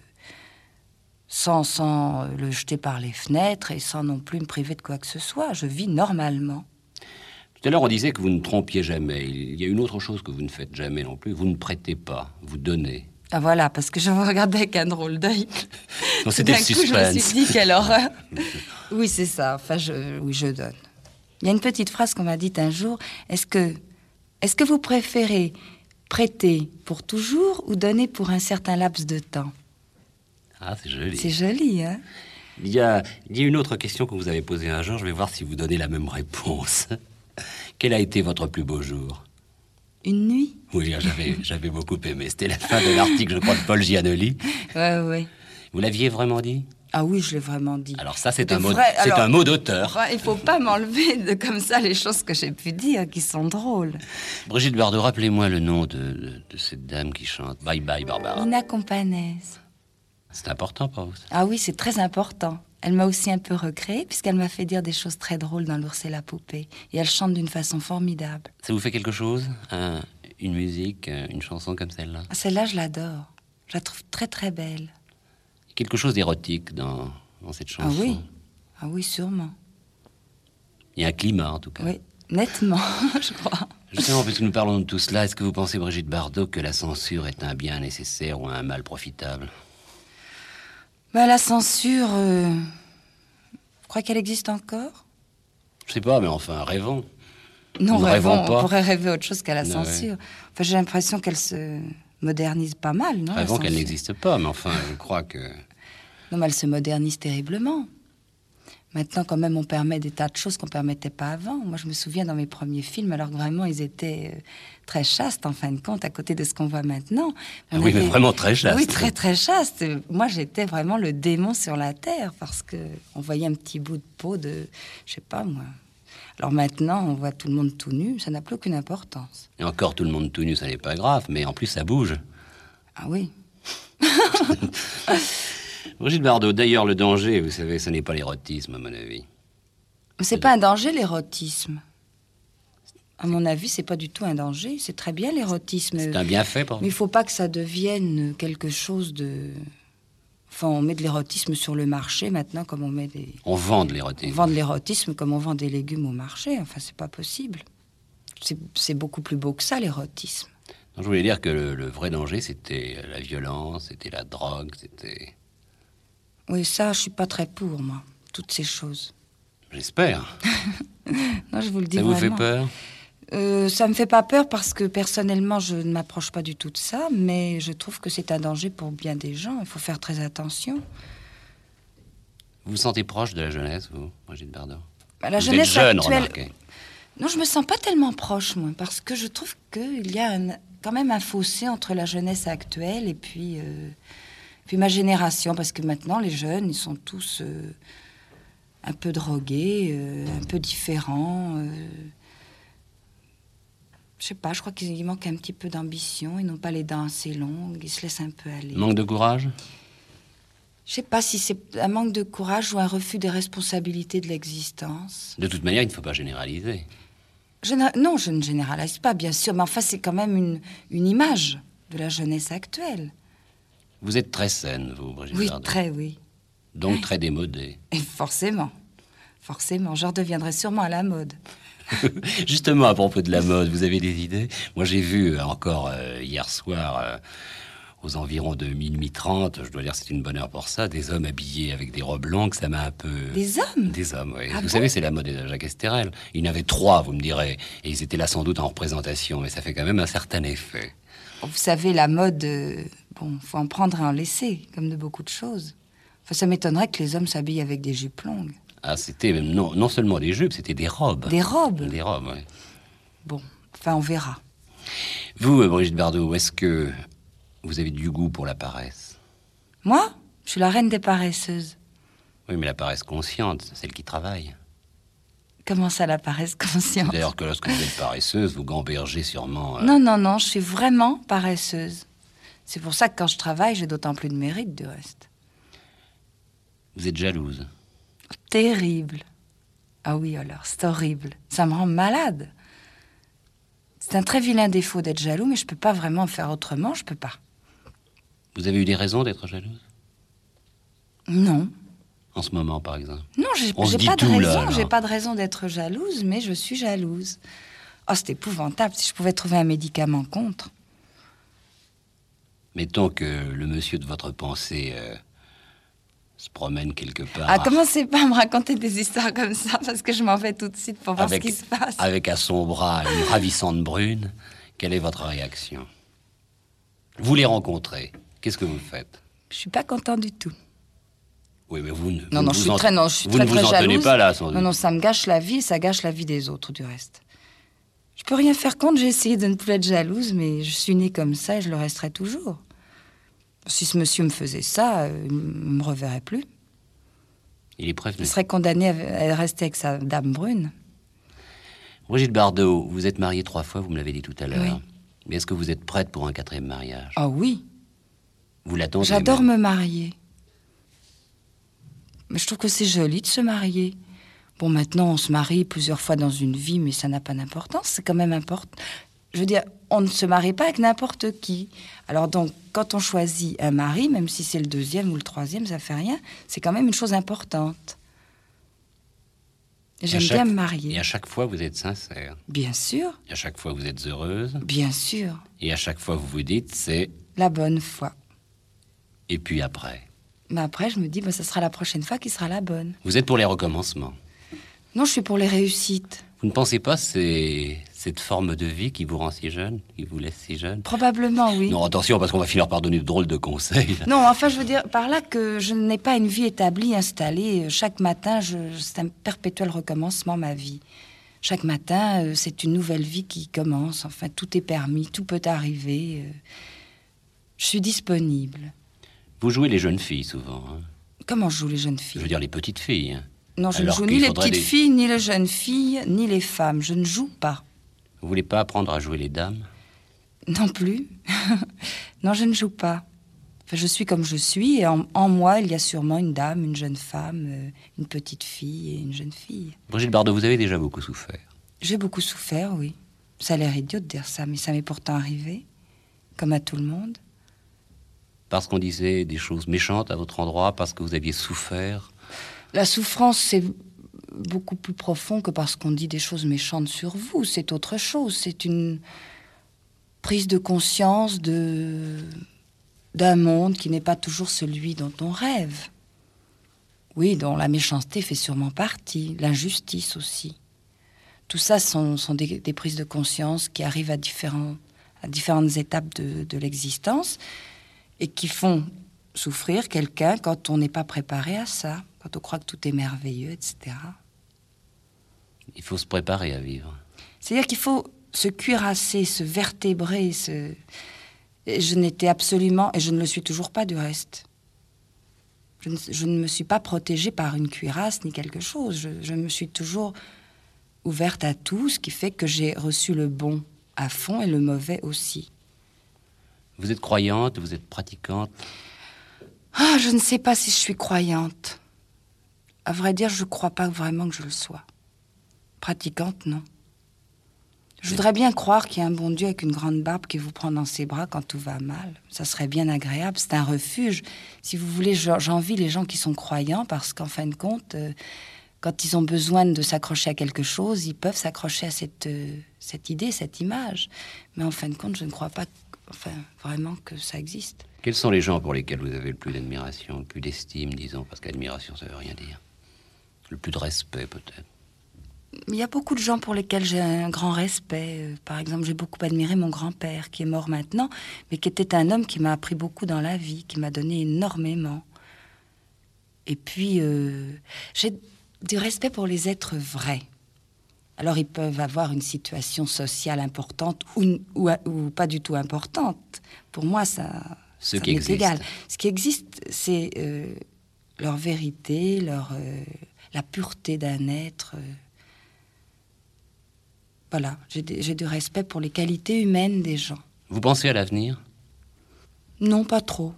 sans, sans euh, le jeter par les fenêtres et sans non plus me priver de quoi que ce soit. Je vis normalement. Tout à l'heure, on disait que vous ne trompiez jamais. Il y a une autre chose que vous ne faites jamais non plus. Vous ne prêtez pas, vous donnez. Ah voilà, parce que je vous regardais avec un drôle d'œil. Non, Tout c'était d'un le coup, je me suspense. suis dit, quelle horreur. Oui, c'est ça. Enfin, je, oui, je donne. Il y a une petite phrase qu'on m'a dite un jour. Est-ce que, est-ce que vous préférez prêter pour toujours ou donner pour un certain laps de temps? Ah, c'est joli. C'est joli, hein? Il y, a, il y a une autre question que vous avez posée un jour. Je vais voir si vous donnez la même réponse. Quel a été votre plus beau jour? Une nuit? Oui, j'avais, j'avais beaucoup aimé. C'était la fin de l'article, je crois, de Paul Giannoli. Ouais, ouais. Vous l'aviez vraiment dit? Ah oui, je l'ai vraiment dit. Alors ça, c'est De un mot, vrai- c'est alors- un mot d'auteur. Enfin, il faut pas m'enlever de comme ça les choses que j'ai pu dire qui sont drôles. Brigitte Bardot, rappelez-moi le nom de, de, de cette dame qui chante Bye Bye Barbara. Ina Companese. C'est important pour vous, ça? Ah oui, c'est très important. Elle m'a aussi un peu recréée puisqu'elle m'a fait dire des choses très drôles dans L'ours et la poupée. Et elle chante d'une façon formidable. Ça vous fait quelque chose? Un- Une musique, une chanson comme celle-là? Ah, celle-là, je l'adore. Je la trouve très très belle. Quelque chose d'érotique dans, dans cette chanson? Ah oui, ah oui, sûrement. Il y a un climat, en tout cas. Oui, nettement, je crois. Justement, puisque nous parlons de tout cela, est-ce que vous pensez, Brigitte Bardot, que la censure est un bien nécessaire ou un mal profitable? Bah, la censure, euh... je crois qu'elle existe encore. Je sais pas, mais enfin, rêvons. Non, Nous ne rêvons, rêvons pas. on pourrait rêver autre chose qu'à la Ouais. censure. Enfin, j'ai l'impression qu'elle se modernise pas mal, non la Rêvons qu'elle censure. n'existe pas, mais enfin, je crois que... Non, mais elle se modernise terriblement. Maintenant, quand même, on permet des tas de choses qu'on ne permettait pas avant. Moi, je me souviens dans mes premiers films, alors que vraiment, ils étaient euh, très chastes, en fin de compte, à côté de ce qu'on voit maintenant. Ah On oui, mais avait- vraiment très chaste. Oui, très, très chaste. Moi, j'étais vraiment le démon sur la terre, parce que on voyait un petit bout de peau de... Je sais pas, moi. Alors maintenant, on voit tout le monde tout nu, ça n'a plus aucune importance. Et encore, tout le monde tout nu, ça n'est pas grave, mais en plus, ça bouge. Ah oui. Brigitte Bardot, d'ailleurs, le danger, vous savez, ce n'est pas l'érotisme, à mon avis. Mais c'est pas un danger, l'érotisme. À mon avis, c'est pas du tout un danger. C'est très bien, l'érotisme. C'est un bienfait pour Mais vous. il faut pas que ça devienne quelque chose de... Enfin, on met de l'érotisme sur le marché maintenant, comme on met des... On vend de On l'érotisme. vend de l'érotisme comme on vend des légumes au marché. Enfin, c'est pas possible. C'est c'est beaucoup plus beau que ça, l'érotisme. Donc, je voulais dire que le, le vrai danger, c'était la violence, c'était la drogue, c'était... Oui, ça, je suis pas très pour, moi. Toutes ces choses. J'espère. Non, je vous le dis Ça vous vraiment. fait peur? Euh, ça me fait pas peur parce que personnellement, je ne m'approche pas du tout de ça, mais je trouve que c'est un danger pour bien des gens. Il faut faire très attention. Vous vous sentez proche de la jeunesse, vous, Brigitte Bardot? Bah, la Vous jeunesse êtes jeune, actuelle. remarquez. Non, je me sens pas tellement proche, moi, parce que je trouve qu'il y a un- quand même un fossé entre la jeunesse actuelle et puis, euh, puis ma génération, parce que maintenant, les jeunes, ils sont tous euh, un peu drogués, euh, un peu différents. euh. Je sais pas, je crois qu'il manque un petit peu d'ambition. Ils n'ont pas les dents assez longues, ils se laissent un peu aller. Manque de courage? Je sais pas si c'est un manque de courage ou un refus des responsabilités de l'existence. De toute manière, il ne faut pas généraliser. Je ne- non, je ne généralise pas, bien sûr, mais enfin, c'est quand même une, une image de la jeunesse actuelle. Vous êtes très saine, vous, Brigitte Oui, Bardot. très, oui. Donc très démodée. Et forcément, forcément, je redeviendrai sûrement à la mode. Justement, à propos de la mode, vous avez des idées? Moi, j'ai vu euh, encore euh, hier soir, euh, aux environs de minuit trente, je dois dire que c'est une bonne heure pour ça, des hommes habillés avec des robes longues, ça m'a un peu... Des hommes? Des hommes, oui. Ah vous bon? savez, c'est la mode de Jacques Esterel. Il y en avait trois, vous me direz, et ils étaient là sans doute en représentation, mais ça fait quand même un certain effet. Vous savez, la mode, euh, bon, faut en prendre et en laisser, comme de beaucoup de choses. Enfin, ça m'étonnerait que les hommes s'habillent avec des jupes longues. Ah, c'était même non, non seulement des jupes, c'était des robes. Des robes? Des robes, oui. Bon, enfin, on verra. Vous, euh, Brigitte Bardot, est-ce que vous avez du goût pour la paresse? Moi, je suis la reine des paresseuses. Oui, mais la paresse consciente, celle qui travaille. Comment ça, la paresse consciente? D'ailleurs que lorsque vous êtes paresseuse, vous gambergez sûrement... euh, Non, non, non, je suis vraiment paresseuse. C'est pour ça que quand je travaille, j'ai d'autant plus de mérite, du reste. Vous êtes jalouse. Terrible. Ah oui, alors, c'est horrible. Ça me rend malade. C'est un très vilain défaut d'être jaloux, mais je peux pas vraiment faire autrement, je peux pas. Vous avez eu des raisons d'être jalouse? Non. En ce moment, par exemple. Non, j'ai On se j'ai dit pas de tout, là, raison, alors. j'ai pas de raison d'être jalouse, mais je suis jalouse. Oh, c'est épouvantable. Si je pouvais trouver un médicament contre. Mettons que le monsieur de votre pensée euh, se promène quelque part... Ah, commencez pas à me raconter des histoires comme ça, parce que je m'en vais tout de suite pour voir avec, ce qui se passe. avec à son bras une ravissante brune. Quelle est votre réaction? Vous les rencontrez. Qu'est-ce que vous faites? Je suis pas content du tout. Oui, mais vous ne vous Non, non, ne je vous suis en- très, non, je suis vous très, ne vous très en jalouse. tenez pas là, sans doute. Non, non, ça me gâche la vie, et ça gâche la vie des autres, du reste. Je peux rien faire contre, j'ai essayé de ne plus être jalouse, mais je suis née comme ça et je le resterai toujours. Si ce monsieur me faisait ça, euh, il me reverrait plus. Il est prévenu. Il serait condamné à à rester avec sa dame brune. Brigitte Bardot, vous êtes mariée trois fois, vous me l'avez dit tout à l'heure. Oui. Mais est-ce que vous êtes prête pour un quatrième mariage? Ah oui, Vous l'attendez j'adore même. me marier. Mais je trouve que c'est joli de se marier. Bon, maintenant, on se marie plusieurs fois dans une vie, mais ça n'a pas d'importance. C'est quand même important. Je veux dire, on ne se marie pas avec n'importe qui. Alors donc, quand on choisit un mari, même si c'est le deuxième ou le troisième, ça fait rien, c'est quand même une chose importante. Et à J'aime chaque- bien me marier. Et à chaque fois, vous êtes sincère. Bien sûr, Et à chaque fois, vous êtes heureuse. bien sûr. Et à chaque fois, vous vous dites, c'est... La bonne foi. Et puis après. Mais après, je me dis, ben, ça sera la prochaine fois qui sera la bonne. Vous êtes pour les recommencements. Non, je suis pour les réussites. Vous ne pensez pas que c'est cette forme de vie qui vous rend si jeune, qui vous laisse si jeune? Probablement, oui. Non, attention, parce qu'on va finir par donner de drôles de conseils. Non, enfin, je veux dire par là que je n'ai pas une vie établie, installée. Chaque matin, je, c'est un perpétuel recommencement, ma vie. Chaque matin, euh, c'est une nouvelle vie qui commence. Enfin, tout est permis, tout peut arriver. Euh, je suis disponible. Vous jouez les jeunes filles, souvent. Hein? Comment je joue les jeunes Je filles? veux dire les petites filles. Hein. Non, je Alors ne joue qu'il ni les faudrait petites des- filles, ni les jeunes filles, ni les femmes. Je ne joue pas. Vous voulez pas apprendre à jouer les dames? Non plus. Non, je ne joue pas. Enfin, je suis comme je suis, et en, en moi, il y a sûrement une dame, une jeune femme, euh, une petite fille et une jeune fille. Brigitte Bardot, vous avez déjà beaucoup souffert. J'ai beaucoup souffert, oui. Ça a l'air idiot de dire ça, mais ça m'est pourtant arrivé, comme à tout le monde. Parce qu'on disait des choses méchantes à votre endroit, parce que vous aviez souffert. La souffrance, c'est beaucoup plus profond que parce qu'on dit des choses méchantes sur vous. C'est autre chose. C'est une prise de conscience de... d'un monde qui n'est pas toujours celui dont on rêve. Oui, dont la méchanceté fait sûrement partie, l'injustice aussi. Tout ça sont, sont des, des prises de conscience qui arrivent à, différents, à différentes étapes de, de l'existence et qui font souffrir quelqu'un quand on n'est pas préparé à ça, quand on croit que tout est merveilleux, et cetera. Il faut se préparer à vivre. C'est-à-dire qu'il faut se cuirasser, se vertébrer. Se... Et je n'étais absolument, et je ne le suis toujours pas du reste. Je ne, je ne me suis pas protégée par une cuirasse ni quelque chose. Je, je me suis toujours ouverte à tout, ce qui fait que j'ai reçu le bon à fond et le mauvais aussi. Vous êtes croyante, vous êtes pratiquante. Ah, je ne sais pas si je suis croyante. À vrai dire, je ne crois pas vraiment que je le sois. Pratiquante, non. Je voudrais bien croire qu'il y a un bon Dieu avec une grande barbe qui vous prend dans ses bras quand tout va mal. Ça serait bien agréable, c'est un refuge. Si vous voulez, j'envie les gens qui sont croyants parce qu'en fin de compte, euh, quand ils ont besoin de s'accrocher à quelque chose, ils peuvent s'accrocher à cette, euh, cette idée, cette image. Mais en fin de compte, je ne crois pas enfin, vraiment que ça existe. Quels sont les gens pour lesquels vous avez le plus d'admiration, le plus d'estime, disons, parce qu'admiration, ça veut rien dire. Le plus de respect, peut-être. Il y a beaucoup de gens pour lesquels j'ai un grand respect. Euh, Par exemple, j'ai beaucoup admiré mon grand-père, qui est mort maintenant, mais qui était un homme qui m'a appris beaucoup dans la vie, qui m'a donné énormément. Et puis, euh, j'ai du respect pour les êtres vrais. Alors, ils peuvent avoir une situation sociale importante ou, ou, ou pas du tout importante. Pour moi, ça, Ce ça qui m'est existe. égal. Ce qui existe, c'est euh, leur vérité, leur, euh, la pureté d'un être... Euh, Voilà, j'ai des- j'ai du respect pour les qualités humaines des gens. Vous pensez à l'avenir? Non, pas trop.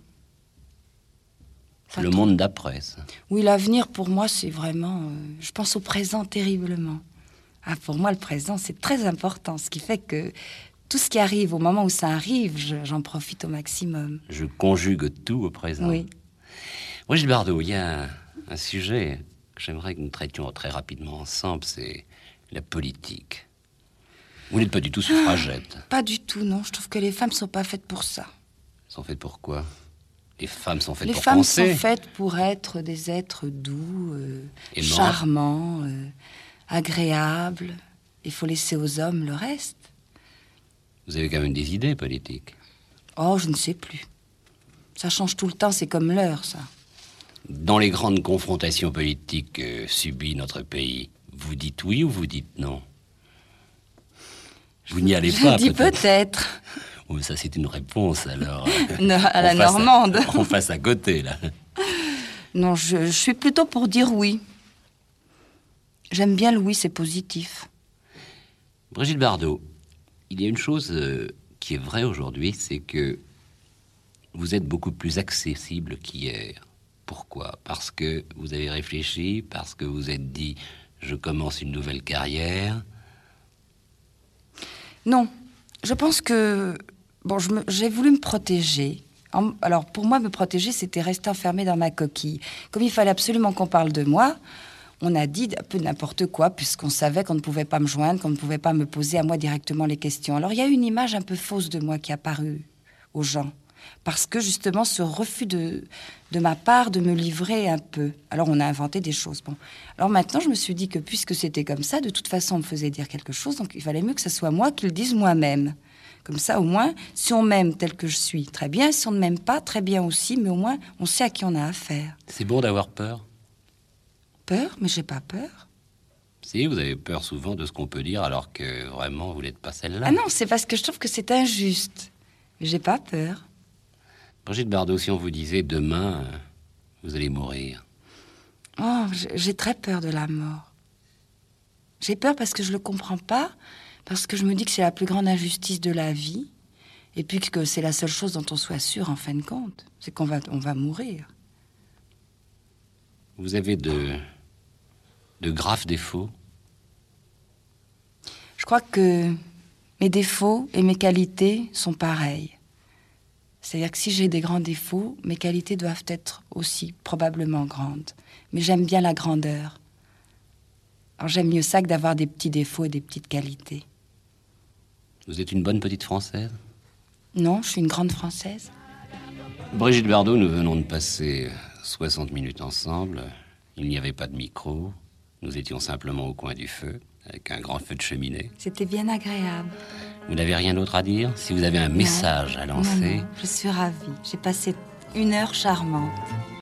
Pas Le trop. monde d'après, ça. Oui, l'avenir, pour moi, c'est vraiment... euh, je pense au présent terriblement. Ah, pour moi, le présent, c'est très important. Ce qui fait que tout ce qui arrive, au moment où ça arrive, je- j'en profite au maximum. Je conjugue tout au présent. Oui. Brigitte Bardot, il y a un, un sujet que j'aimerais que nous traitions très rapidement ensemble, c'est la politique. Vous n'êtes pas du tout suffragette. Pas du tout, non. Je trouve que les femmes sont pas faites pour ça. Elles sont faites pour quoi? Les femmes sont faites Les pour femmes penser. sont faites pour être des êtres doux, euh, Aimantes. charmants, euh, agréables. Il faut laisser aux hommes le reste. Vous avez quand même des idées politiques. Oh, je ne sais plus. Ça change tout le temps, c'est comme l'heure, ça. Dans les grandes confrontations politiques que subit notre pays, vous dites oui ou vous dites non? Vous n'y allez Je pas, dis peut-être. peut-être. Oui, ça c'est une réponse, alors. Non, à la On passe normande. On passe à côté, là. Non, je, je suis plutôt pour dire oui. J'aime bien le oui, c'est positif. Brigitte Bardot, il y a une chose euh, qui est vraie aujourd'hui, c'est que vous êtes beaucoup plus accessible qu'hier. Pourquoi? Parce que vous avez réfléchi, parce que vous êtes dit « je commence une nouvelle carrière ». Non, je pense que... Bon, je me- j'ai voulu me protéger. En- alors, pour moi, me protéger, c'était rester enfermée dans ma coquille. Comme il fallait absolument qu'on parle de moi, on a dit un peu n'importe quoi, puisqu'on savait qu'on ne pouvait pas me joindre, qu'on ne pouvait pas me poser à moi directement les questions. Alors, il y a eu une image un peu fausse de moi qui est apparue aux gens. Parce que justement, ce refus de, de ma part de me livrer un peu. Alors on a inventé des choses. Bon. Alors maintenant, je me suis dit que puisque c'était comme ça, de toute façon, on me faisait dire quelque chose, donc il fallait mieux que ce soit moi qui le dise moi-même. Comme ça, au moins, si on m'aime tel que je suis, très bien. Si on ne m'aime pas, très bien aussi. Mais au moins, on sait à qui on a affaire. C'est bon d'avoir peur. Peur? Mais j'ai pas peur. Si, vous avez peur souvent de ce qu'on peut dire, alors que vraiment, vous n'êtes pas celle-là. Ah non, c'est parce que je trouve que c'est injuste. Mais j'ai pas peur. Brigitte Bardot, si on vous disait demain, euh, vous allez mourir. Oh, j'ai très peur de la mort. J'ai peur parce que je le comprends pas, parce que je me dis que c'est la plus grande injustice de la vie, et puis que c'est la seule chose dont on soit sûr en fin de compte, c'est qu'on va, on va mourir. Vous avez de, de graves défauts. Je crois que mes défauts et mes qualités sont pareils. C'est-à-dire que si j'ai des grands défauts, mes qualités doivent être aussi probablement grandes. Mais j'aime bien la grandeur. Alors j'aime mieux ça que d'avoir des petits défauts et des petites qualités. Vous êtes une bonne petite Française? Non, je suis une grande Française. Brigitte Bardot, nous venons de passer soixante minutes ensemble. Il n'y avait pas de micro. Nous étions simplement au coin du feu, avec un grand feu de cheminée. C'était bien agréable. Vous n'avez rien d'autre à dire? Si vous avez un message non, à lancer... Non, non, je suis ravie. J'ai passé une heure charmante.